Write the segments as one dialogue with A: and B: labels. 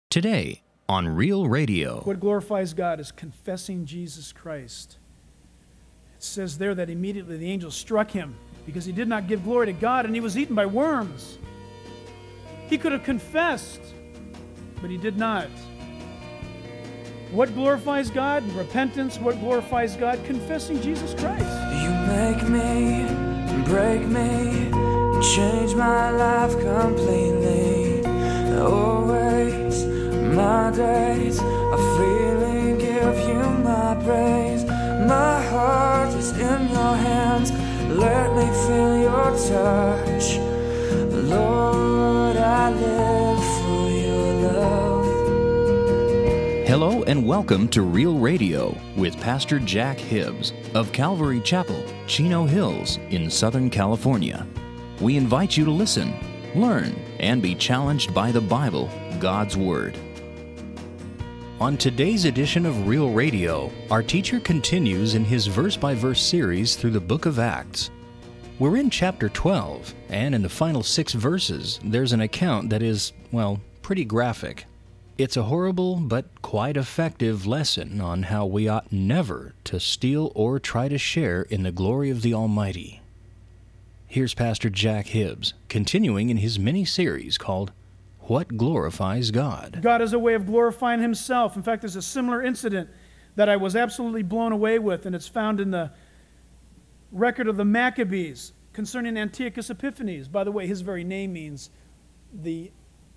A: Today on Real Radio.
B: What glorifies God is confessing Jesus Christ. It says there that immediately the angel struck him because he did not give glory to God and he was eaten by worms. He could have confessed, but he did not. What glorifies God? Repentance. What glorifies God? Confessing Jesus Christ.
C: You make me, break me, change my life completely. Always, my days are freely give you my praise. My heart is in your hands. Let me feel your touch. Lord, I live for your love.
A: Hello and welcome to Real Radio with Pastor Jack Hibbs of Calvary Chapel, Chino Hills in Southern California. We invite you to listen, learn, and be challenged by the Bible, God's Word. On today's edition of Real Radio, our teacher continues in his verse-by-verse series through the book of Acts. We're in chapter 12, and in the final 6 verses, there's an account that is, pretty graphic. It's a horrible but quite effective lesson on how we ought never to steal or try to share in the glory of the Almighty. Here's Pastor Jack Hibbs, continuing in his mini-series called What Glorifies God?
B: God has a way of glorifying Himself. In fact, there's a similar incident that I was absolutely blown away with, and it's found in the record of the Maccabees concerning Antiochus Epiphanes. By the way, his very name means the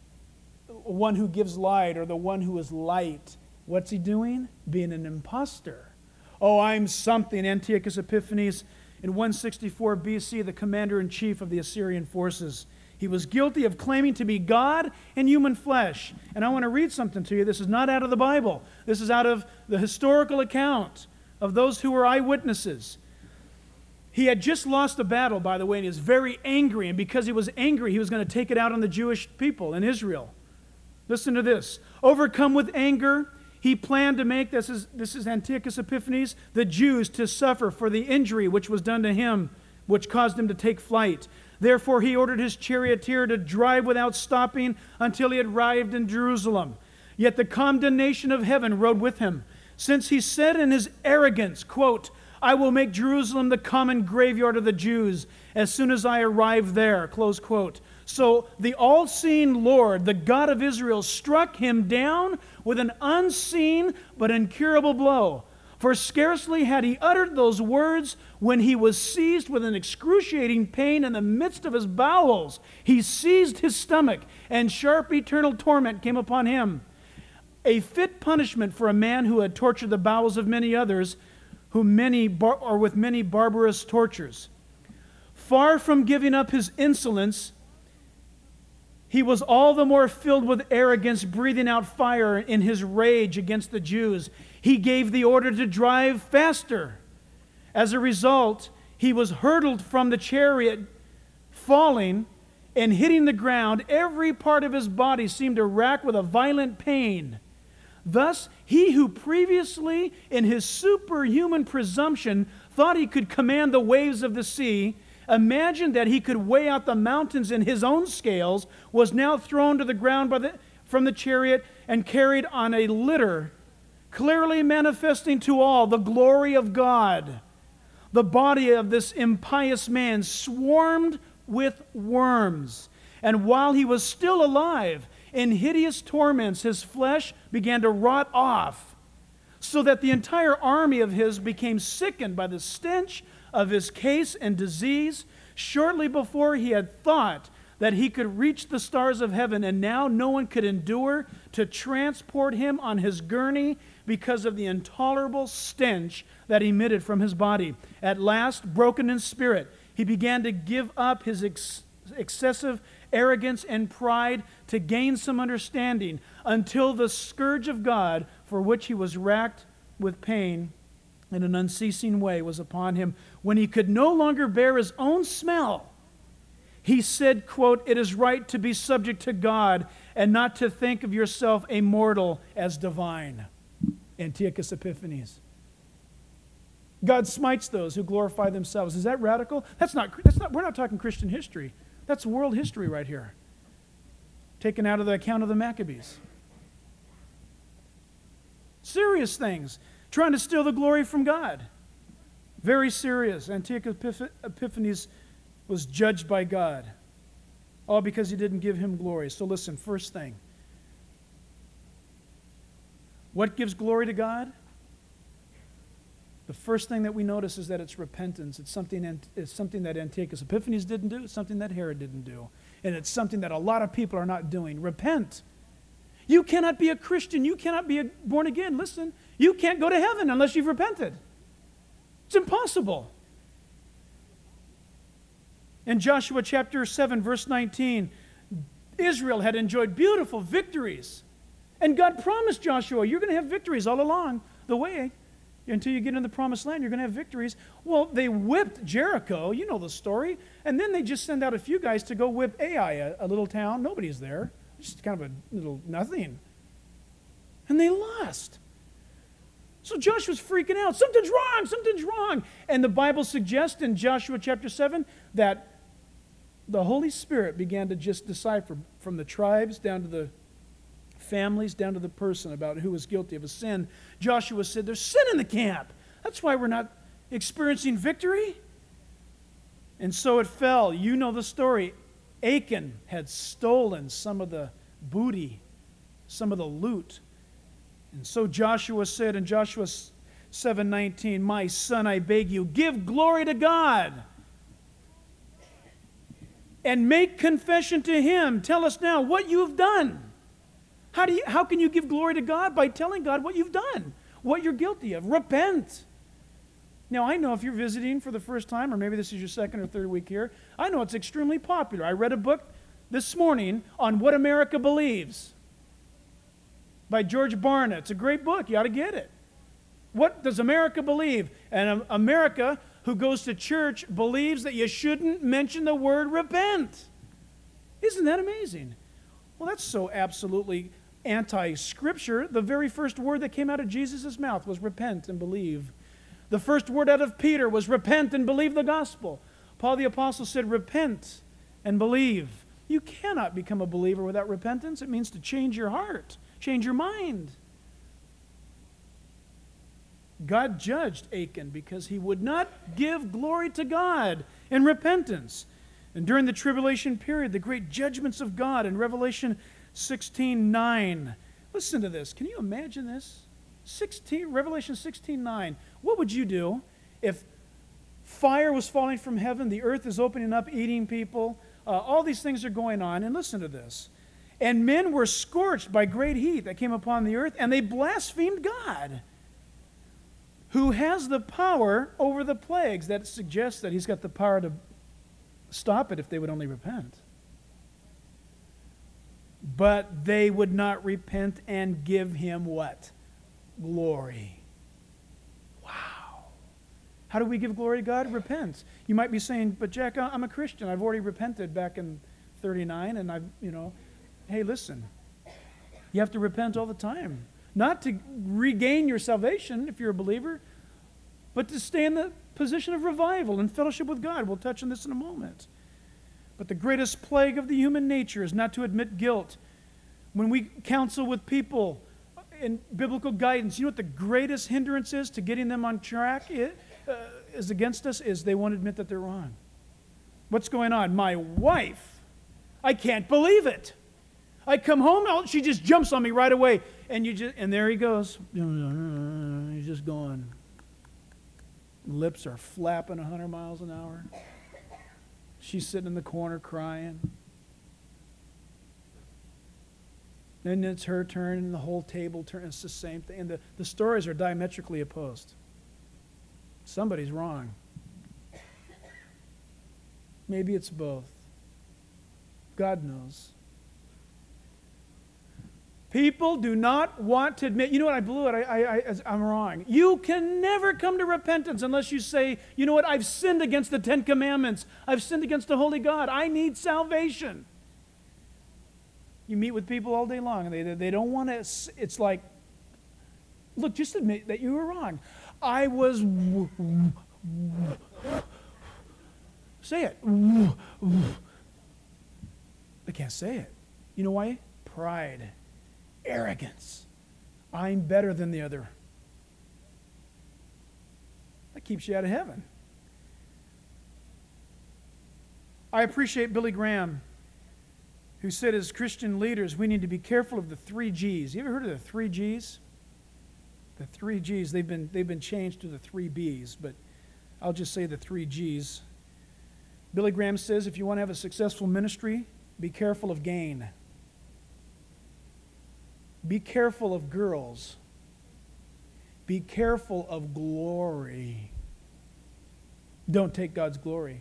B: one who gives light, or the one who is light. What's he doing? Being an imposter. Oh, I'm something. Antiochus Epiphanes, in 164 BC, the commander-in-chief of the Assyrian forces. He was guilty of claiming to be God in human flesh. And I want to read something to you. This is not out of the Bible. This is out of the historical account of those who were eyewitnesses. He had just lost a battle, by the way, and he was very angry. And because he was angry, he was going to take it out on the Jewish people in Israel. Listen to this. Overcome with anger, he planned to make, this is Antiochus Epiphanes, the Jews to suffer for the injury which was done to him, which caused him to take flight. Therefore he ordered his charioteer to drive without stopping until he had arrived in Jerusalem. Yet the condemnation of heaven rode with him, since he said in his arrogance, quote, I will make Jerusalem the common graveyard of the Jews as soon as I arrive there, close quote. So the all-seeing Lord, the God of Israel, struck him down with an unseen but incurable blow. For scarcely had he uttered those words when he was seized with an excruciating pain in the midst of his bowels. He seized his stomach, and sharp eternal torment came upon him. A fit punishment for a man who had tortured the bowels of many others, with many barbarous tortures. Far from giving up his insolence, he was all the more filled with arrogance, breathing out fire in his rage against the Jews. He gave the order to drive faster. As a result, he was hurtled from the chariot, falling and hitting the ground. Every part of his body seemed to rack with a violent pain. Thus, he who previously, in his superhuman presumption, thought he could command the waves of the sea, imagined that he could weigh out the mountains in his own scales, was now thrown to the ground from the chariot and carried on a litter, clearly manifesting to all the glory of God. The body of this impious man swarmed with worms, and while he was still alive, in hideous torments, his flesh began to rot off, so that the entire army of his became sickened by the stench of his case and disease. Shortly before he had thought that he could reach the stars of heaven, and now no one could endure to transport him on his gurney because of the intolerable stench that emitted from his body. At last, broken in spirit, he began to give up his excessive arrogance and pride to gain some understanding, until the scourge of God, for which he was racked with pain in an unceasing way, was upon him. When he could no longer bear his own smell, he said, quote, it is right to be subject to God and not to think of yourself a mortal as divine. Antiochus Epiphanes. God smites those who glorify themselves. Is that radical? We're not talking Christian history. That's world history right here, taken out of the account of the Maccabees. Serious things. Trying to steal the glory from God. Very serious. Antiochus Epiphanes was judged by God. All because he didn't give him glory. So listen, first thing. What gives glory to God? The first thing that we notice is that it's repentance. It's something that Antiochus Epiphanes didn't do. It's something that Herod didn't do. And it's something that a lot of people are not doing. Repent. You cannot be a Christian. You cannot be born again. Listen, you can't go to heaven unless you've repented. It's impossible. In Joshua chapter 7, verse 19, Israel had enjoyed beautiful victories. And God promised Joshua, you're going to have victories all along the way. Until you get in the promised land, you're going to have victories. Well, they whipped Jericho. You know the story. And then they just send out a few guys to go whip Ai, a little town. Nobody's there. Just kind of a little nothing. And they lost. So Joshua's freaking out. Something's wrong. Something's wrong. And the Bible suggests in Joshua chapter 7 that the Holy Spirit began to just decipher from the tribes down to the families, down to the person about who was guilty of a sin. Joshua said, there's sin in the camp. That's why we're not experiencing victory. And so it fell. You know the story. Achan had stolen some of the booty, some of the loot. And so Joshua said in Joshua 7:19, my son, I beg you, give glory to God and make confession to him. Tell us now what you have done. How can you give glory to God? By telling God what you've done, what you're guilty of. Repent. Now, I know if you're visiting for the first time, or maybe this is your second or third week here, I know it's extremely popular. I read a book this morning on What America Believes by George Barna. It's a great book. You ought to get it. What does America believe? And America, who goes to church, believes that you shouldn't mention the word repent. Isn't that amazing? Well, that's so absolutely anti-Scripture. The very first word that came out of Jesus' mouth was repent and believe. The first word out of Peter was repent and believe the gospel. Paul the Apostle said repent and believe. You cannot become a believer without repentance. It means to change your heart, change your mind. God judged Achan because he would not give glory to God in repentance. And during the tribulation period, the great judgments of God in Revelation 16:9. Listen to this. Can you imagine this? Revelation 16:9. What would you do if fire was falling from heaven, the earth is opening up, eating people, all these things are going on, and listen to this. And men were scorched by great heat that came upon the earth, and they blasphemed God, who has the power over the plagues. That suggests that he's got the power to stop it if they would only repent. But they would not repent and give him what? Glory. Wow. How do we give glory to God? Repent. You might be saying, but Jack, I'm a Christian. I've already repented back in 39, and hey, listen. You have to repent all the time. Not to regain your salvation if you're a believer, but to stay in the position of revival and fellowship with God. We'll touch on this in a moment. But the greatest plague of the human nature is not to admit guilt. When we counsel with people in biblical guidance, you know what the greatest hindrance is to getting them on track is against us? Is they won't admit that they're wrong. What's going on? My wife, I can't believe it. I come home, she just jumps on me right away. And there he goes. He's just going. Lips are flapping 100 miles an hour. She's sitting in the corner crying. Then it's her turn, and the whole table turns. It's the same thing. And the stories are diametrically opposed. Somebody's wrong. Maybe it's both. God knows. People do not want to admit, you know what, I blew it, I'm wrong. You can never come to repentance unless you say, you know what, I've sinned against the Ten Commandments. I've sinned against the Holy God. I need salvation. You meet with people all day long, and they don't want to, it's like, look, just admit that you were wrong. I was, say it. They can't say it. You know why? Pride. Arrogance. I'm better than the other. That keeps you out of heaven. I appreciate Billy Graham, who said as Christian leaders, we need to be careful of the 3 G's. You ever heard of the 3 G's? The 3 G's, they've been changed to the 3 B's, but I'll just say the 3 G's. Billy Graham says if you want to have a successful ministry, be careful of gain. Be careful of girls. Be careful of glory. Don't take God's glory.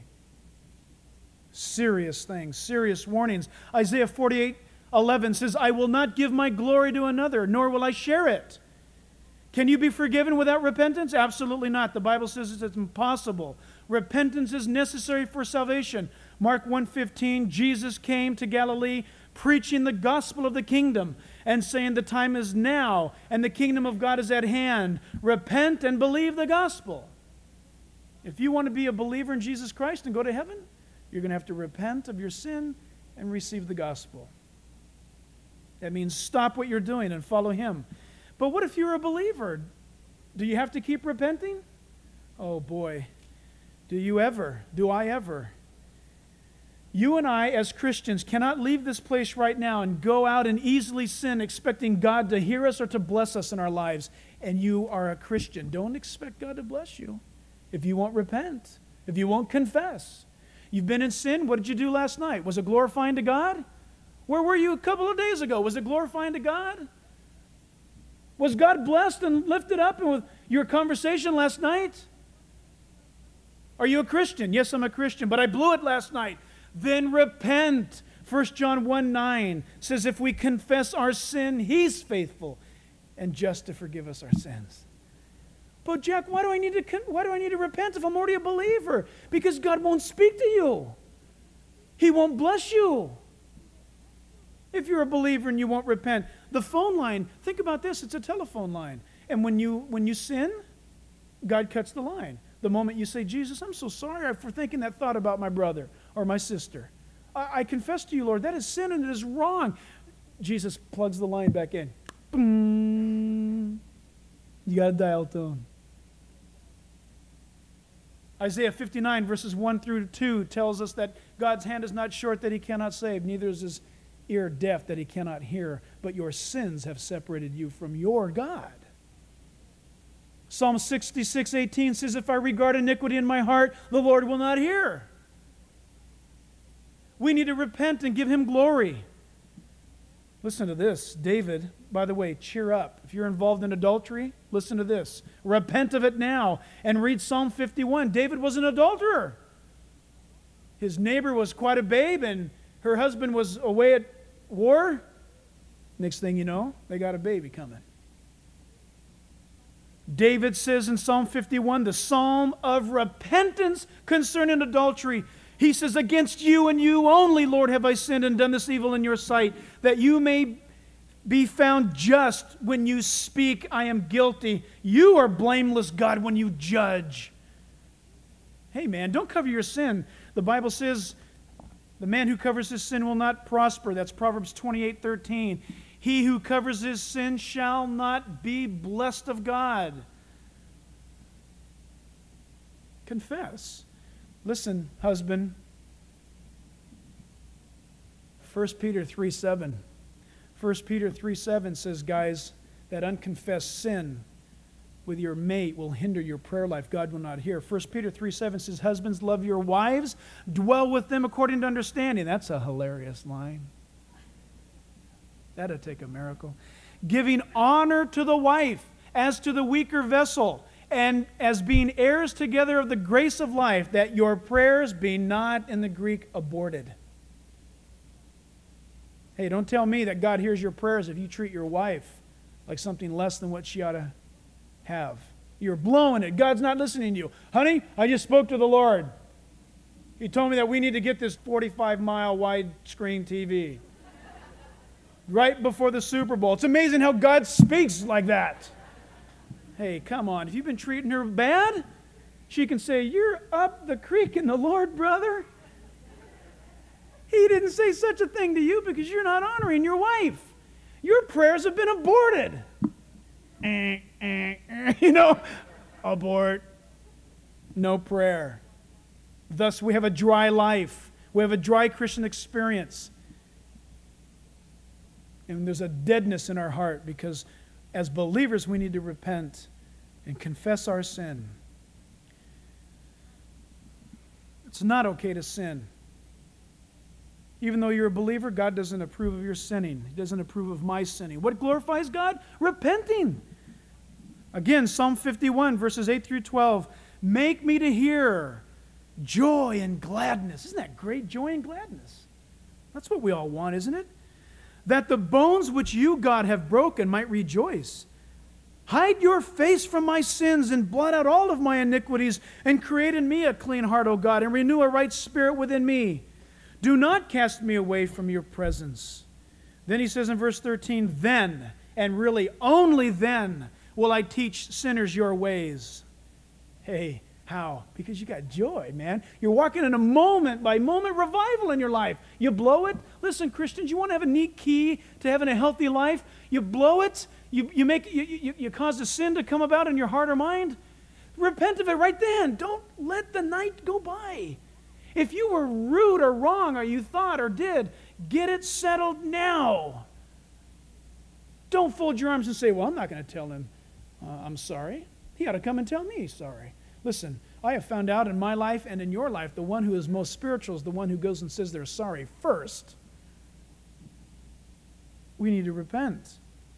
B: Serious things, serious warnings. Isaiah 48:11 says, I will not give my glory to another, nor will I share it. Can you be forgiven without repentance? Absolutely not. The Bible says it's impossible. Repentance is necessary for salvation. Mark 1:15, Jesus came to Galilee preaching the gospel of the kingdom and saying the time is now and the kingdom of God is at hand. Repent and believe the gospel. If you want to be a believer in Jesus Christ and go to heaven, you're going to have to repent of your sin and receive the gospel. That means stop what you're doing and follow Him. But what if you're a believer? Do you have to keep repenting? Oh boy, do you ever? Do I ever? You and I, as Christians, cannot leave this place right now and go out and easily sin expecting God to hear us or to bless us in our lives. And you are a Christian. Don't expect God to bless you if you won't repent, if you won't confess. You've been in sin. What did you do last night? Was it glorifying to God? Where were you a couple of days ago? Was it glorifying to God? Was God blessed and lifted up with your conversation last night? Are you a Christian? Yes, I'm a Christian, but I blew it last night. Then repent. 1 John 1:9 says if we confess our sin, He's faithful and just to forgive us our sins. But Jack, why do I need to repent if I'm already a believer? Because God won't speak to you. He won't bless you if you're a believer and you won't repent. The phone line, think about this, it's a telephone line. And when you sin, God cuts the line. The moment you say, Jesus, I'm so sorry for thinking that thought about my brother or my sister. I confess to you, Lord, that is sin and it is wrong. Jesus plugs the line back in. Boom. You got a dial tone. Isaiah 59 verses 1 through 2 tells us that God's hand is not short that He cannot save, neither is His ear deaf that He cannot hear, but your sins have separated you from your God. Psalm 66:18 says, if I regard iniquity in my heart, the Lord will not hear. We need to repent and give Him glory. Listen to this. David, by the way, cheer up. If you're involved in adultery, listen to this. Repent of it now and read Psalm 51. David was an adulterer. His neighbor was quite a babe and her husband was away at war. Next thing you know, they got a baby coming. David says in Psalm 51, the psalm of repentance concerning adultery. He says, against you and you only, Lord, have I sinned and done this evil in your sight, that you may be found just when you speak, I am guilty. You are blameless, God, when you judge. Hey, man, don't cover your sin. The Bible says the man who covers his sin will not prosper. That's Proverbs 28:13. He who covers his sin shall not be blessed of God. Confess. Listen, husband. 1 Peter 3:7. 1 Peter 3:7 says, guys, that unconfessed sin with your mate will hinder your prayer life. God will not hear. 1 Peter 3:7 says, husbands, love your wives. Dwell with them according to understanding. That's a hilarious line. That'd take a miracle. Giving honor to the wife as to the weaker vessel, and as being heirs together of the grace of life, that your prayers be not, in the Greek, aborted. Hey, don't tell me that God hears your prayers if you treat your wife like something less than what she ought to have. You're blowing it. God's not listening to you. Honey, I just spoke to the Lord. He told me that we need to get this 45-mile widescreen TV right before the Super Bowl. It's amazing how God speaks like that. Hey, come on. If you've been treating her bad, she can say, you're up the creek in the Lord, brother. He didn't say such a thing to you because you're not honoring your wife. Your prayers have been aborted. abort. No prayer. Thus we have a dry life. We have a dry Christian experience. And there's a deadness in our heart because as believers we need to repent and confess our sin. It's not okay to sin. Even though you're a believer, God doesn't approve of your sinning. He doesn't approve of my sinning. What glorifies God? Repenting. Again, Psalm 51, verses 8 through 12. Make me to hear joy and gladness. Isn't that great? Joy and gladness. That's what we all want, isn't it? That the bones which you, God, have broken might rejoice. Hide your face from my sins and blot out all of my iniquities and create in me a clean heart, O God, and renew a right spirit within me. Do not cast me away from your presence. Then he says in verse 13, then, and really only then, will I teach sinners your ways. Hey, how? Because you got joy, man. You're walking in a moment-by-moment revival in your life. You blow it. Listen, Christians, you want to have a neat key to having a healthy life? You blow it. You cause a sin to come about in your heart or mind. Repent of it right then. Don't let the night go by. If you were rude or wrong or you thought or did, get it settled now. Don't fold your arms and say, well, I'm not going to tell him I'm sorry. He ought to come and tell me he's sorry. Listen, I have found out in my life and in your life, the one who is most spiritual is the one who goes and says they're sorry first. We need to repent.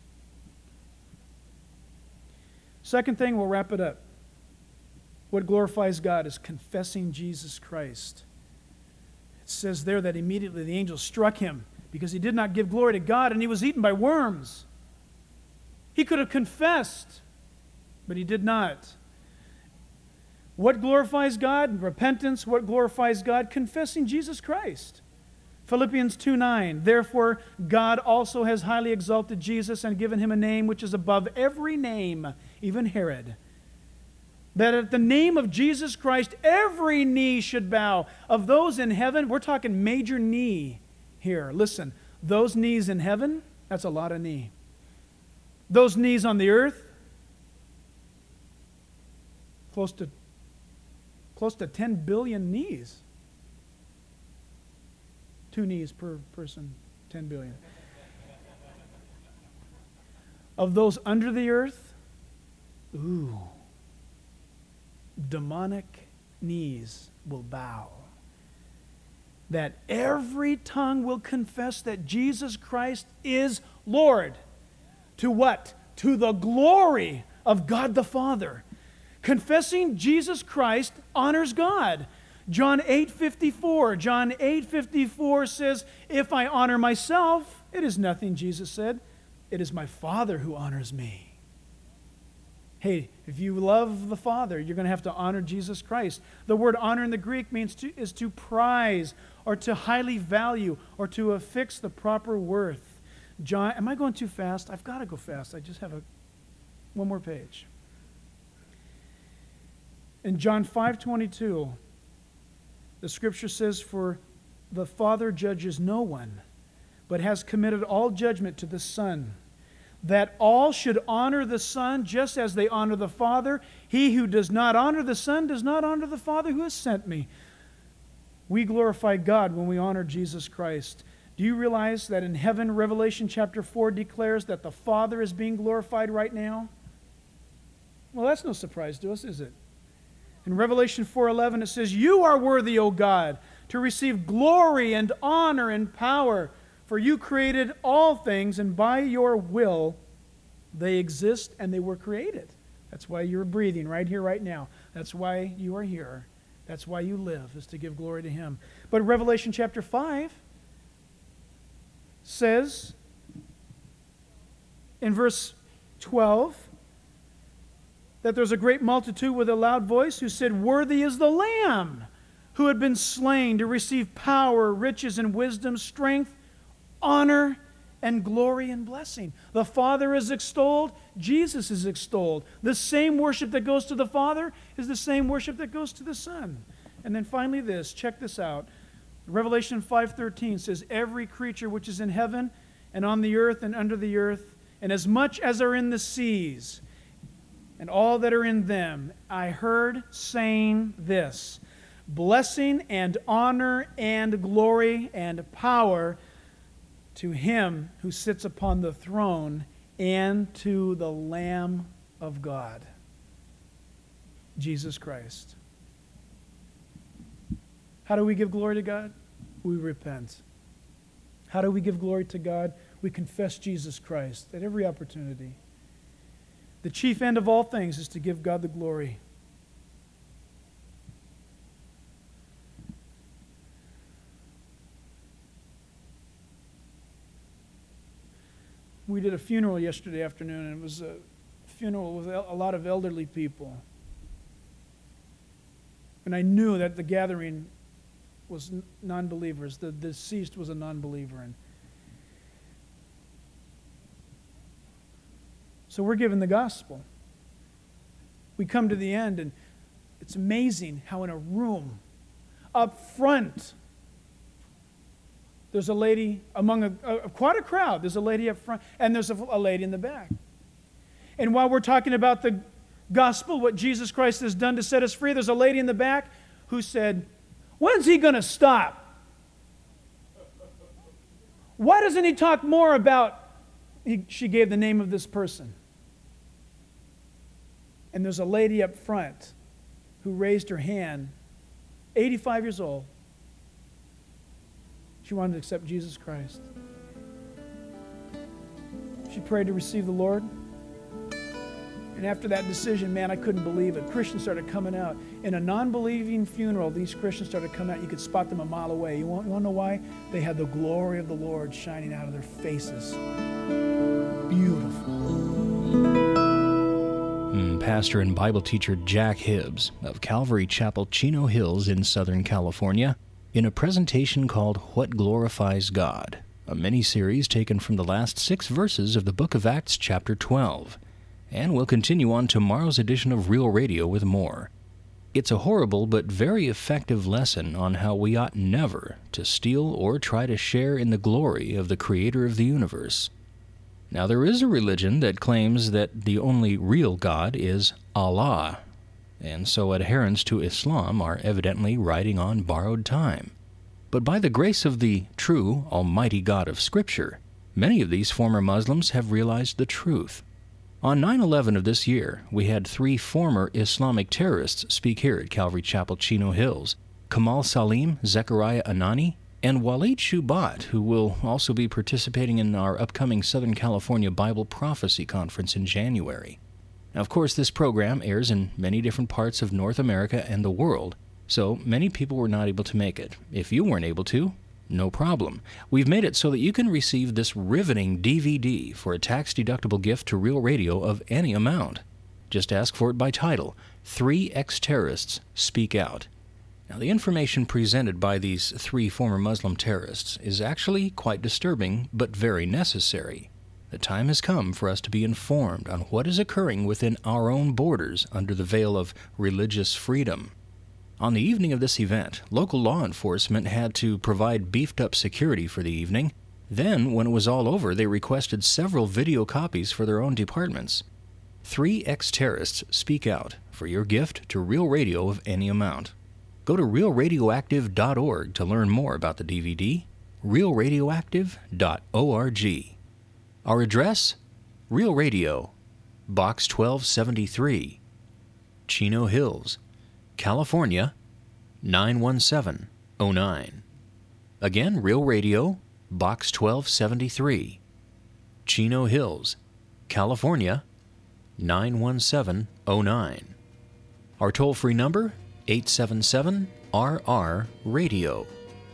B: Second thing, we'll wrap it up. What glorifies God is confessing Jesus Christ. It says there that immediately the angel struck him because he did not give glory to God and he was eaten by worms. He could have confessed, but he did not. What glorifies God? Repentance. What glorifies God? Confessing Jesus Christ. Philippians 2:9, therefore God also has highly exalted Jesus and given him a name which is above every name, even Herod, that at the name of Jesus Christ every knee should bow. Of those in heaven, we're talking major knee here. Listen, those knees in heaven, that's a lot of knee. Those knees on the earth, close to 10 billion knees. 2 knees per person, 10 billion. Of those under the earth, demonic knees will bow. That every tongue will confess that Jesus Christ is Lord. To what? To the glory of God the Father. Confessing Jesus Christ honors God. John 8:54 says, if I honor myself, it is nothing, Jesus said. It is my Father who honors me. Hey, if you love the Father, you're going to have to honor Jesus Christ. The word honor in the Greek is to prize or to highly value or to affix the proper worth. John, am I going too fast? I've got to go fast. I just have one more page. In John 5:22, the scripture says, for the Father judges no one, but has committed all judgment to the Son, that all should honor the Son just as they honor the Father. He who does not honor the Son does not honor the Father who has sent me. We glorify God when we honor Jesus Christ. Do you realize that in heaven, Revelation chapter 4 declares that the Father is being glorified right now? Well, that's no surprise to us, is it? In Revelation 4:11 it says, you are worthy, O God, to receive glory and honor and power, for you created all things, and by your will they exist and they were created. That's why you're breathing right here, right now. That's why you are here. That's why you live, is to give glory to Him. But Revelation chapter 5 says in verse 12, that there's a great multitude with a loud voice who said, worthy is the Lamb who had been slain to receive power, riches, and wisdom, strength, honor, and glory and blessing. The Father is extolled. Jesus is extolled. The same worship that goes to the Father is the same worship that goes to the Son. And then finally this, check this out. Revelation 5:13 says, every creature which is in heaven and on the earth and under the earth and as much as are in the seas, and all that are in them, I heard saying this, blessing and honor and glory and power to him who sits upon the throne and to the Lamb of God, Jesus Christ. How do we give glory to God? We repent. How do we give glory to God? We confess Jesus Christ at every opportunity. The chief end of all things is to give God the glory. We did a funeral yesterday afternoon, and it was a funeral with a lot of elderly people. And I knew that the gathering was non-believers. The deceased was a non-believer. And so we're given the gospel. We come to the end, and it's amazing how in a room up front, there's a lady among quite a crowd. There's a lady up front, and there's a lady in the back. And while we're talking about the gospel, what Jesus Christ has done to set us free, there's a lady in the back who said, when's he going to stop? Why doesn't he talk more about, she gave the name of this person. And there's a lady up front who raised her hand, 85 years old. She wanted to accept Jesus Christ. She prayed to receive the Lord. And after that decision, man, I couldn't believe it. Christians started coming out. In a non-believing funeral, these Christians started coming out. You could spot them a mile away. You want to know why? They had the glory of the Lord shining out of their faces. Beautiful.
A: Pastor and Bible teacher Jack Hibbs of Calvary Chapel, Chino Hills in Southern California, in a presentation called What Glorifies God, a mini-series taken from the last 6 verses of the book of Acts chapter 12. And we'll continue on tomorrow's edition of Real Radio with more. It's a horrible but very effective lesson on how we ought never to steal or try to share in the glory of the Creator of the universe. Now, there is a religion that claims that the only real God is Allah, and so adherents to Islam are evidently riding on borrowed time. But by the grace of the true, almighty God of Scripture, many of these former Muslims have realized the truth. On 9/11 of this year, we had 3 former Islamic terrorists speak here at Calvary Chapel, Chino Hills: Kamal Salim, Zechariah Anani, and Walid Shubat, who will also be participating in our upcoming Southern California Bible Prophecy Conference in January. Now, of course, this program airs in many different parts of North America and the world, so many people were not able to make it. If you weren't able to, no problem. We've made it so that you can receive this riveting DVD for a tax-deductible gift to Real Radio of any amount. Just ask for it by title, 3 Ex-Terrorists Speak Out. Now, the information presented by these 3 former Muslim terrorists is actually quite disturbing, but very necessary. The time has come for us to be informed on what is occurring within our own borders under the veil of religious freedom. On the evening of this event, local law enforcement had to provide beefed-up security for the evening. Then, when it was all over, they requested several video copies for their own departments. 3 Ex-Terrorists Speak Out for your gift to Real Radio of any amount. Go to realradioactive.org to learn more about the DVD, realradioactive.org. Our address, Real Radio, Box 1273, Chino Hills, California, 91709. Again, Real Radio, Box 1273, Chino Hills, California, 91709. Our toll-free number, 877-RR-RADIO,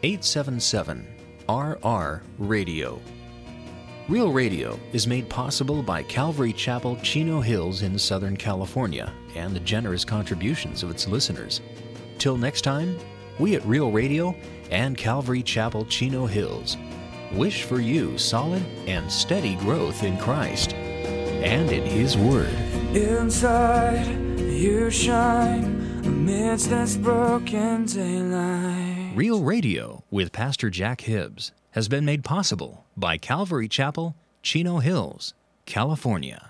A: 877-RR-RADIO. Real Radio is made possible by Calvary Chapel, Chino Hills in Southern California and the generous contributions of its listeners. Till next time, we at Real Radio and Calvary Chapel, Chino Hills wish for you solid and steady growth in Christ and in His Word.
C: Inside you shine amidst this broken daylight.
A: Real Radio with Pastor Jack Hibbs has been made possible by Calvary Chapel, Chino Hills, California.